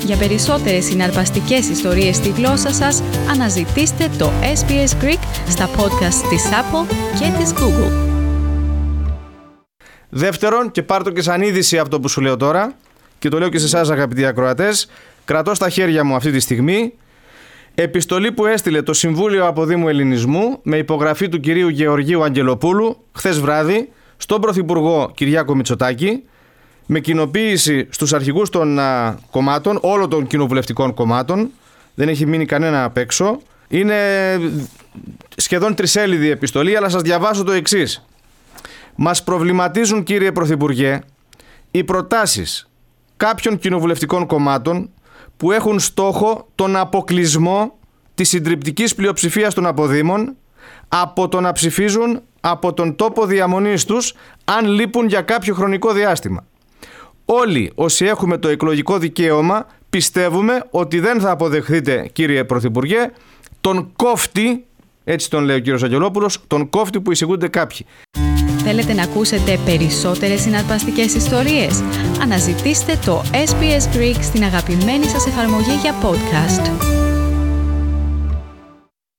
Για περισσότερες συναρπαστικές ιστορίες στη γλώσσα σας, αναζητήστε το SBS Greek στα podcast της Apple και της Google. Δεύτερον, και πάρ' το και σαν είδηση αυτό που σου λέω τώρα, και το λέω και σε εσάς αγαπητοί ακροατές, κρατώ στα χέρια μου αυτή τη στιγμή επιστολή που έστειλε το Συμβούλιο Αποδήμου Ελληνισμού με υπογραφή του κυρίου Γεωργίου Αγγελοπούλου χθες βράδυ στον Πρωθυπουργό Κυριάκο Μητσοτάκη, με κοινοποίηση στους αρχηγούς των κομμάτων, όλων των κοινοβουλευτικών κομμάτων, δεν έχει μείνει κανένα απ' έξω. Είναι σχεδόν τρισέλιδη επιστολή, αλλά σας διαβάσω το εξής. Μας προβληματίζουν, κύριε Πρωθυπουργέ, οι προτάσεις κάποιων κοινοβουλευτικών κομμάτων που έχουν στόχο τον αποκλεισμό της συντριπτικής πλειοψηφίας των αποδήμων από το να ψηφίζουν από τον τόπο διαμονής τους αν λείπουν για κάποιο χρονικό διάστημα. Όλοι όσοι έχουμε το εκλογικό δικαίωμα πιστεύουμε ότι δεν θα αποδεχθείτε, κύριε Πρωθυπουργέ, τον κόφτη, έτσι τον λέει ο κύριος Αγγελόπουλος, τον κόφτη που εισηγούνται κάποιοι. Θέλετε να ακούσετε περισσότερες συναρπαστικές ιστορίες? Αναζητήστε το SBS Greek στην αγαπημένη σας εφαρμογή για podcast.